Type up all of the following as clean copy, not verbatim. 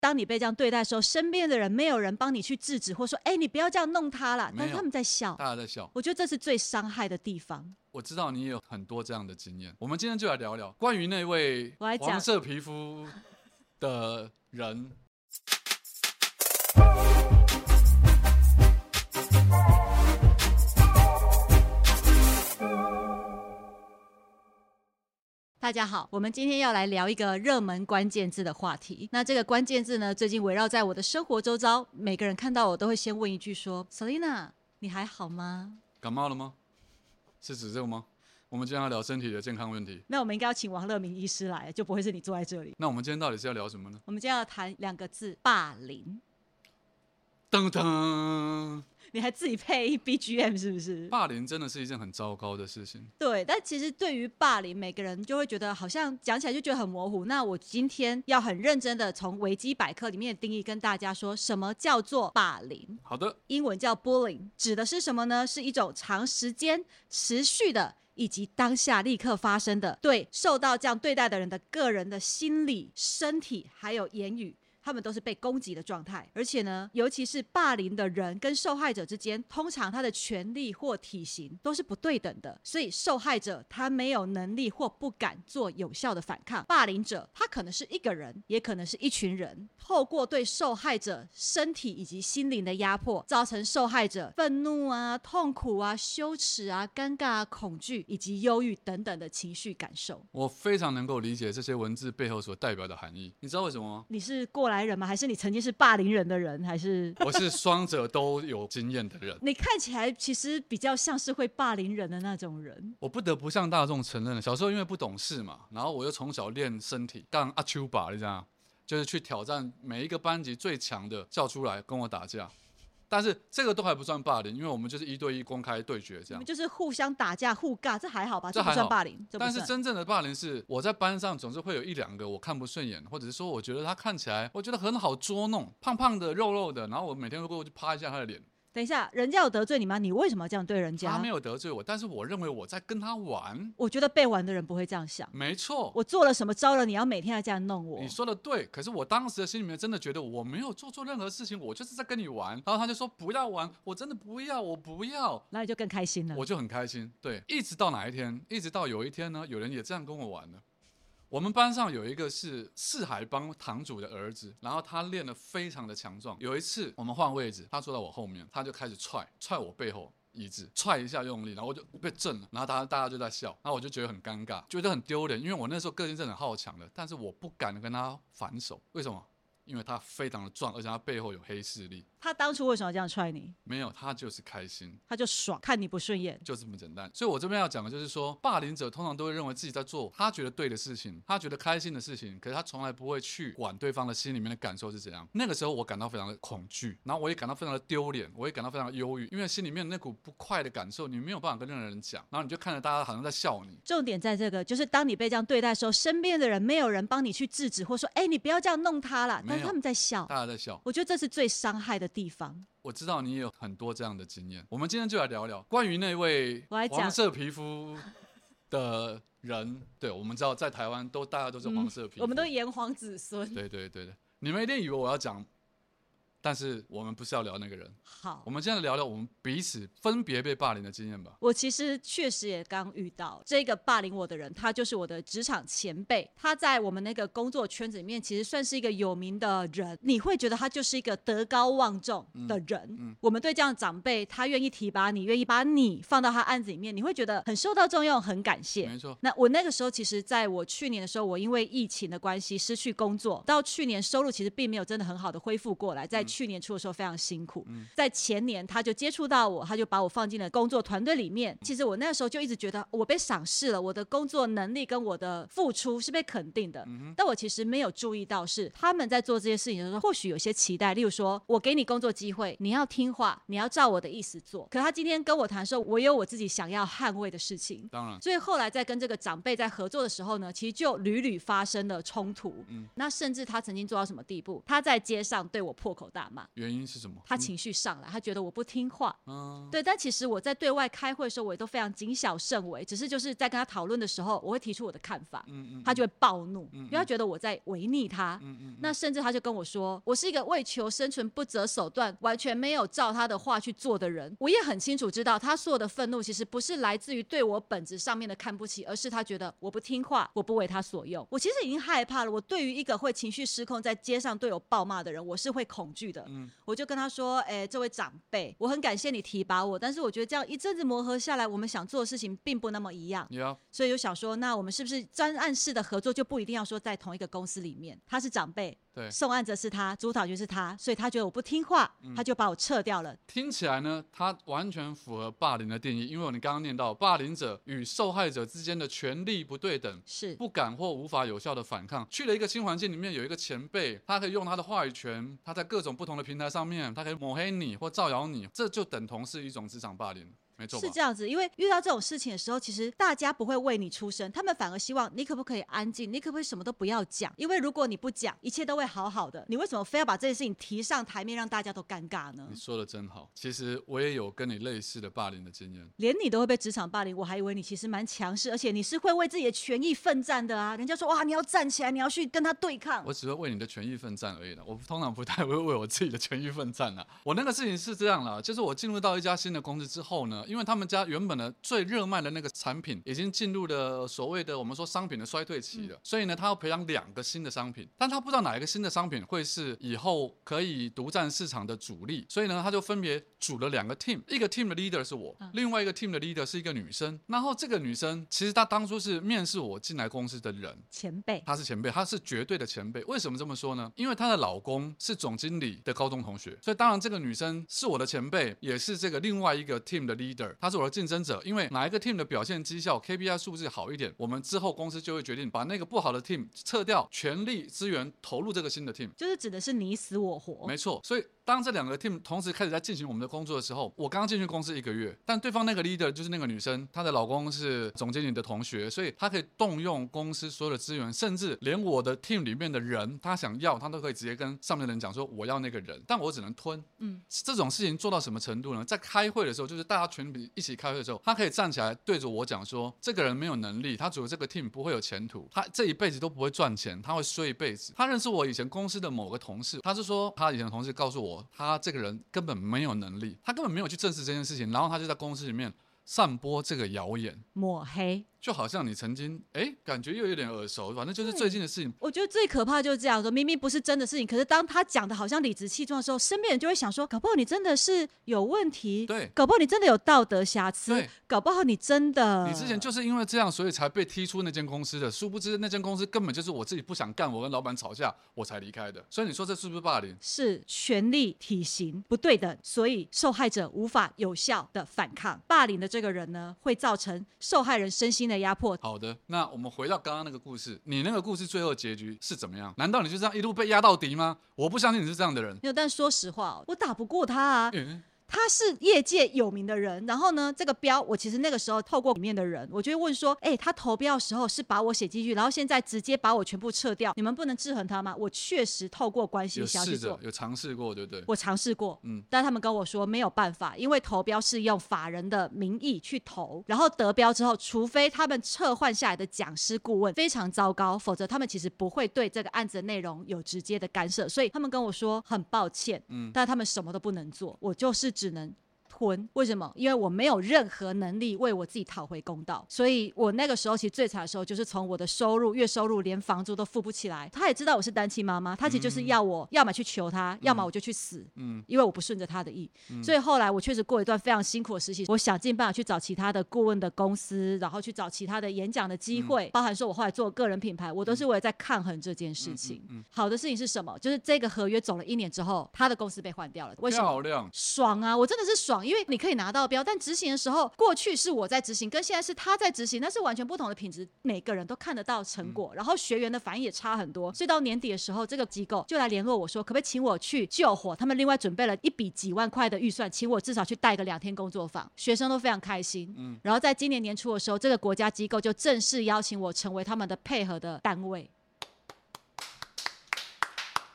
当你被这样对待的时候，身边的人没有人帮你去制止，或说你不要这样弄他啦，但是他们在笑， 大家在笑。 我觉得这是最伤害的地方。 我知道你也有很多这样的经验，我们今天就来聊聊关于那位黄色皮肤的人。 大家好，我们今天要来聊一个热门关键字的话题。那这个关键字呢，最近围绕在我的生活周遭，每个人看到我都会先问一句说 Selina 你还好吗？ 感冒了吗？是指这个吗？我们今天要聊身体的健康问题。 那我们应该要请王乐明医师来，就不会是你坐在这里。 那我们今天到底是要聊什么呢？ 我们今天要谈两个字，霸凌。 噔噔， 你还自己配 BGM 是不是？ 霸凌真的是一件很糟糕的事情。 对，但其实对于霸凌，每个人就会觉得好像讲起来就觉得很模糊。那我今天要很认真的从维基百科里面的定义跟大家说，什么叫做霸凌？ 好的， 英文叫 bullying， 指的是什么呢？是一种长时间持续的以及当下立刻发生的对受到这样对待的人的个人的心理、身体还有言语，他们都是被攻击的状态。而且呢，尤其是霸凌的人跟受害者之间，通常他的权力或体型都是不对等的，所以受害者他没有能力或不敢做有效的反抗。霸凌者他可能是一个人，也可能是一群人，透过对受害者身体以及心灵的压迫，造成受害者愤怒啊、痛苦啊、羞耻啊、尴尬啊、恐惧以及忧郁等等的情绪感受。 我非常能够理解这些文字背后所代表的含义。你知道为什么吗？ 你是过来人吗？还是你曾经是霸凌人的人？还是我是双者都有经验的人。 你看起来其实比较像是会霸凌人的那种人。 我不得不向大众承认了，小时候因为不懂事嘛，然后我又从小练身体，当阿丘吧，你知道吗？就是去挑战每一个班级最强的，叫出来跟我打架。但是这个都还不算霸凌，因为我们就是1对1公开对决这样。 你们就是互相打架互尬，这还好吧？ 这不算霸凌。 但是真正的霸凌是我在班上总是会有1、2个我看不顺眼，或者是说我觉得他看起来我觉得很好捉弄，胖胖的肉肉的，然后我每天会过去趴一下他的脸。 等一下，人家有得罪你吗？你为什么要这样对人家？ 他没有得罪我，但是我认为我在跟他玩。 我觉得被玩的人不会这样想。 没错， 我做了什么招了，你要每天来这样弄我？ 你说的对，可是我当时的心里面真的觉得我没有做错任何事情，我就是在跟你玩。然后他就说不要玩，我真的不要，我不要。 那你就更开心了。 我就很开心，对，一直到哪一天，一直到有一天呢，有人也这样跟我玩了。我们班上有一个是四海帮堂主的儿子，然后他练得非常的强壮。有一次我们换位置，他坐在我后面，他就开始踹我背后椅子，踹一下用力，然后我就被震了，然后大家就在笑，然后我就觉得很尴尬，觉得很丢脸，因为我那时候个性是很好强的，但是我不敢跟他反手，为什么？因为他非常的壮，而且他背后有黑势力。 他当初为什么要这样踹你？ 没有，他就是开心， 他就爽，看你不顺眼， 就这么简单。所以我这边要讲的就是说，霸凌者通常都会认为自己在做他觉得对的事情，他觉得开心的事情，可是他从来不会去管对方的心里面的感受是怎样。那个时候我感到非常的恐惧，然后我也感到非常的丢脸，我也感到非常的忧郁，因为心里面那股不快的感受，你没有办法跟任何人讲，然后你就看着大家好像在笑你。 重点在这个，就是当你被这样对待的时候，身边的人没有人帮你去制止，或说你不要这样弄他啦，但是他们在笑， 大家在笑。 我觉得这是最伤害的地方。 我知道你也有很多这样的经验，我们今天就来聊聊关于那位黄色皮肤的人。对，我们知道在台湾大家都是黄色皮肤， 我们都炎黄子孙。 对，你们一定以为我要讲，但是我们不是要聊那个人。 好， 我们现在聊聊我们彼此分别被霸凌的经验吧。 我其实确实也刚遇到这个霸凌我的人，他就是我的职场前辈，他在我们那个工作圈子里面其实算是一个有名的人，你会觉得他就是一个德高望重的人。我们对这样的长辈，他愿意提拔你，愿意把你放到他案子里面，你会觉得很受到重用，很感谢。 没错。 那我那个时候其实在我去年的时候，我因为疫情的关系失去工作，到去年收入其实并没有真的很好的恢复过来，在去年初的时候非常辛苦。在前年他就接触到我，他就把我放进了工作团队里面。其实我那个时候就一直觉得我被赏识了，我的工作能力跟我的付出是被肯定的。但我其实没有注意到是他们在做这些事情的时候，或许有些期待，例如说我给你工作机会，你要听话，你要照我的意思做。可他今天跟我谈说，我有我自己想要捍卫的事情。 当然， 所以后来在跟这个长辈在合作的时候呢，其实就屡屡发生了冲突。那甚至他曾经做到什么地步？他在街上对我破口大打骂。 原因是什么？ 他情绪上来，他觉得我不听话。 嗯， 对，但其实我在对外开会的时候，我也都非常谨小慎微，只是就是在跟他讨论的时候，我会提出我的看法，他就会暴怒，因为他觉得我在违逆他。那甚至他就跟我说，我是一个为求生存不择手段，完全没有照他的话去做的人。我也很清楚知道，他所有的愤怒其实不是来自于对我本质上面的看不起，而是他觉得我不听话，我不为他所用。我其实已经害怕了，我对于一个会情绪失控在街上对我暴骂的人，我是会恐惧的。我就跟他说，这位长辈，我很感谢你提拔我，但是我觉得这样一阵子磨合下来，我们想做的事情并不那么一样。所以就想说，那我们是不是专案式的合作就不一定要说在同一个公司里面？他是长辈， 对， 送案者是他，主导权是他，所以他觉得我不听话，他就把我撤掉了。 听起来呢，他完全符合霸凌的定义，因为你刚刚念到，霸凌者与受害者之间的权力不对等， 是不敢或无法有效的反抗。去了一个新环境里面，有一个前辈，他可以用他的话语权，他在各种不同的平台上面，他可以抹黑你或造谣你，这就等同是一种职场霸凌。没错吧？ 是这样子，因为遇到这种事情的时候，其实大家不会为你出声，他们反而希望你可不可以安静，你可不可以什么都不要讲？因为如果你不讲，一切都会好好的。你为什么非要把这件事情提上台面，让大家都尴尬呢？ 你说的真好，其实我也有跟你类似的霸凌的经验。 连你都会被职场霸凌，我还以为你其实蛮强势，而且你是会为自己的权益奋战的啊！人家说哇，你要站起来，你要去跟他对抗。 我只会为你的权益奋战而已啦，我通常不太会为我自己的权益奋战啦。我那个事情是这样啦，就是我进入到一家新的公司之后呢，因为他们家原本的最热卖的那个产品已经进入了所谓的我们说商品的衰退期了，所以呢，他要培养2个新的商品，但他不知道哪一个新的商品会是以后可以独占市场的主力，所以呢，他就分别组了2个 team， 一个 team 的 leader 是我，另外一个 team 的 leader 是一个女生。然后这个女生其实她当初是面试我进来公司的人， 前辈， 她是前辈，她是绝对的前辈。为什么这么说呢？因为她的老公是总经理的高中同学，所以当然这个女生是我的前辈，也是这个另外一个 team 的 leader， 她是我的竞争者。因为哪一个 team 的表现绩效 KPI 数字好一点，我们之后公司就会决定把那个不好的 team 撤掉，全力资源投入这个新的 team， 就是指的是你死我活。 没错，所以当这2个 team 同时开始在进行我们的工作的时候，我刚进去公司1个月，但对方那个 leader 就是那个女生，她的老公是总经理的同学，所以她可以动用公司所有的资源，甚至连我的 team 里面的人，她想要，她都可以直接跟上面的人讲说我要那个人，但我只能吞。这种事情做到什么程度呢？在开会的时候，就是大家全体一起开会的时候，她可以站起来对着我讲说，这个人没有能力，他组的这个 team 不会有前途，他这一辈子都不会赚钱，他会衰一辈子。他认识我以前公司的某个同事，他是说他以前的同事告诉我，他这个人根本没有能力，他根本没有去证实这件事情，然后他就在公司里面散播这个谣言， 抹黑。 就好像你曾经感觉又有点耳熟，反正就是最近的事情。 我觉得最可怕就是这样说，明明不是真的事情，可是当他讲的好像理直气壮的时候，身边人就会想说，搞不好你真的是有问题， 对， 搞不好你真的有道德瑕疵， 对， 搞不好你真的， 你之前就是因为这样，所以才被踢出那间公司的，殊不知那间公司根本就是我自己不想干，我跟老板吵架，我才离开的。所以你说这是不是霸凌？ 是权力体型不对等，所以受害者无法有效的反抗。霸凌的这个人呢，会造成受害人身心的压迫。 好的，那我们回到刚刚那个故事，你那个故事最后结局是怎么样？难道你就这样一路被压到底吗？我不相信你是这样的人。 没有，但说实话，我打不过他啊。他是业界有名的人，然后呢，这个标我其实那个时候透过里面的人，我就会问说，他投标的时候是把我写进去，然后现在直接把我全部撤掉，你们不能制衡他吗？我确实透过关系想去做， 有尝试过，对不对？ 我尝试过，但他们跟我说没有办法，因为投标是用法人的名义去投，然后得标之后，除非他们撤换下来的讲师顾问非常糟糕，否则他们其实不会对这个案子的内容有直接的干涉，所以他们跟我说很抱歉，但他们什么都不能做，我就是只能吞。为什么？因为我没有任何能力为我自己讨回公道，所以我那个时候其实最惨的时候就是从我的收入月收入连房租都付不起来。他也知道我是单亲妈妈，他其实就是要我要么去求他，要么我就去死，因为我不顺着他的意。所以后来我确实过一段非常辛苦的时期，我想尽办法去找其他的顾问的公司，然后去找其他的演讲的机会，包含说我后来做个人品牌，我都是为了在抗衡这件事情。好的事情是什么？就是这个合约走了1年之后，他的公司被换掉了。为什么？ 漂亮， 爽啊！我真的是爽，因为你可以拿到标，但执行的时候，过去是我在执行，跟现在是他在执行，那是完全不同的品质，每个人都看得到成果，然后学员的反应也差很多。所以到年底的时候，这个机构就来联络我说，可不可以请我去救火？他们另外准备了一笔几万块的预算，请我至少去带个2天工作坊，学生都非常开心。然后在今年年初的时候，这个国家机构就正式邀请我成为他们的配合的单位。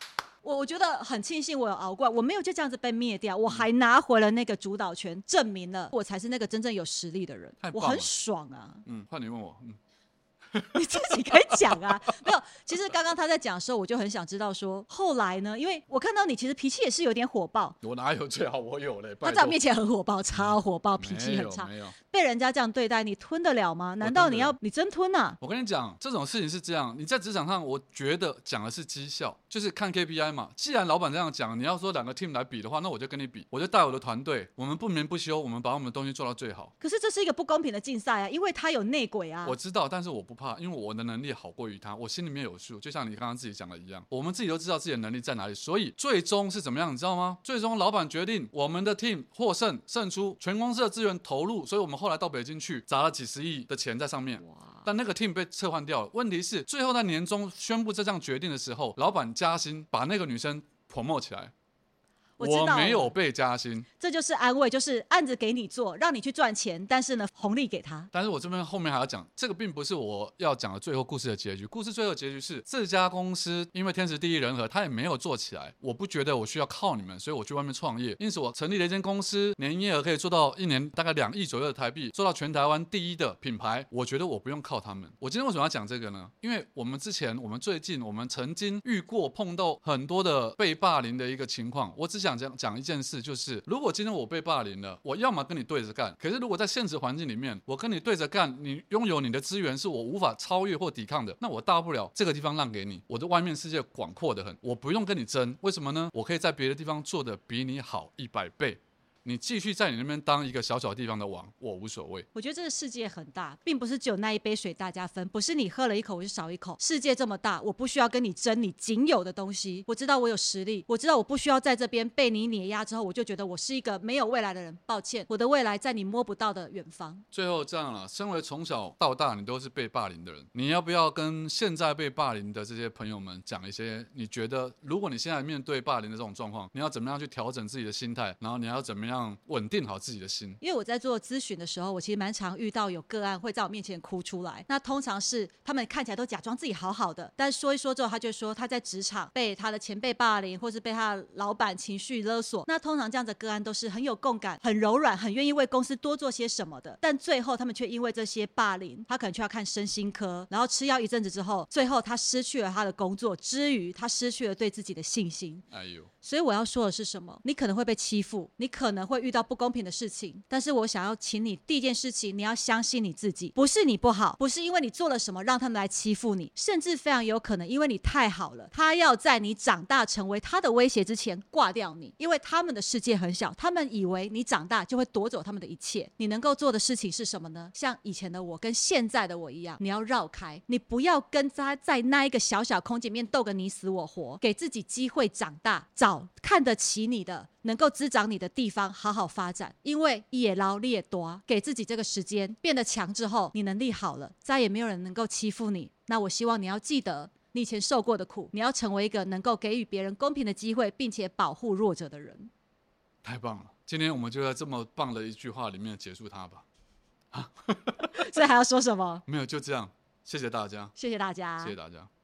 我觉得很庆幸我有熬过来，我没有就这样子被灭掉，我还拿回了那个主导权，证明了我才是那个真正有实力的人，我很爽啊。 换你问我， 你自己可以讲啊。没有，其实刚刚他在讲的时候，我就很想知道说，后来呢？因为我看到你其实脾气也是有点火爆。 我哪有？最好我有嘞。 他在我面前很火爆，超火爆，脾气很差。 没有， 被人家这样对待，你吞得了吗？难道你真吞啊？ 我跟你讲，这种事情是这样，你在职场上，我觉得讲的是绩效，就是看 KPI 嘛。既然老板这样讲，你要说2个 team 来比的话，那我就跟你比，我就带我的团队，我们不眠不休，我们把我们的东西做到最好。 可是这是一个不公平的竞赛啊，因为他有内鬼啊。 我知道，但是我不怕，因为我的能力好过于他，我心里面有数。就像你刚刚自己讲的一样，我们自己都知道自己的能力在哪里，所以最终是怎么样，你知道吗？最终老板决定我们的 team 获胜胜出，全公司的资源投入，所以我们后来到北京去砸了几10亿的钱在上面。但那个 team 被撤换掉了。问题是最后在年终宣布这项决定的时候，老板加薪，把那个女生 promote 起来。我没有被加薪， 这就是安慰，就是案子给你做，让你去赚钱，但是呢，红利给他。 但是我这边后面还要讲，这个并不是我要讲的最后故事的结局。故事最后的结局是，这家公司因为天时地利人和，他也没有做起来。我不觉得我需要靠你们，所以我去外面创业。因此，我成立了一间公司，年营业额可以做到1年大概2亿左右的台币，做到全台湾第一的品牌。我觉得我不用靠他们。我今天为什么要讲这个呢？因为我们最近我们曾经碰到很多的被霸凌的一个情况。我只想讲一件事，就是如果今天我被霸凌了，我要么跟你对着干。可是如果在现实环境里面，我跟你对着干，你拥有你的资源是我无法超越或抵抗的，那我大不了这个地方让给你。我的外面世界广阔得很，我不用跟你争。为什么呢？我可以在别的地方做的比你好100倍。你继续在你那边当一个小地方的王，我无所谓。 我觉得这个世界很大，并不是只有那一杯水大家分，不是你喝了一口我就少一口。世界这么大，我不需要跟你争你仅有的东西。我知道我有实力，我知道我不需要在这边被你碾压之后，我就觉得我是一个没有未来的人。抱歉，我的未来在你摸不到的远方。 最后这样了，身为从小到大你都是被霸凌的人，你要不要跟现在被霸凌的这些朋友们讲一些你觉得，如果你现在面对霸凌的这种状况，你要怎么样去调整自己的心态，然后你要怎么样稳定好自己的心？ 因为我在做咨询的时候，我其实蛮常遇到有个案会在我面前哭出来。那通常是他们看起来都假装自己好好的，但说一说之后，他就说他在职场被他的前辈霸凌，或是被他的老板情绪勒索。那通常这样的个案都是很有共感、很柔软、很愿意为公司多做些什么的，但最后他们却因为这些霸凌，他可能就要看身心科，然后吃药一阵子之后，最后他失去了他的工作之余，他失去了对自己的信心。 哎呦！ 所以我要说的是什么？你可能会被欺负，你可能会遇到不公平的事情，但是我想要请你第一件事情，你要相信你自己，不是你不好，不是因为你做了什么让他们来欺负你，甚至非常有可能因为你太好了，他要在你长大成为他的威胁之前挂掉你，因为他们的世界很小，他们以为你长大就会夺走他们的一切。你能够做的事情是什么呢？像以前的我跟现在的我一样，你要绕开，你不要跟他在那一个小小空间里面斗个你死我活，给自己机会长大，找看得起你的能够滋长你的地方好好发展。因为野捞猎多，给自己这个时间变得强之后，你能力好了，再也没有人能够欺负你。那我希望你要记得你以前受过的苦，你要成为一个能够给予别人公平的机会并且保护弱者的人。 太棒了，今天我们就在这么棒的一句话里面结束它吧。 所以还要说什么？ 没有，就这样。谢谢大家， 谢谢大家， 谢谢大家。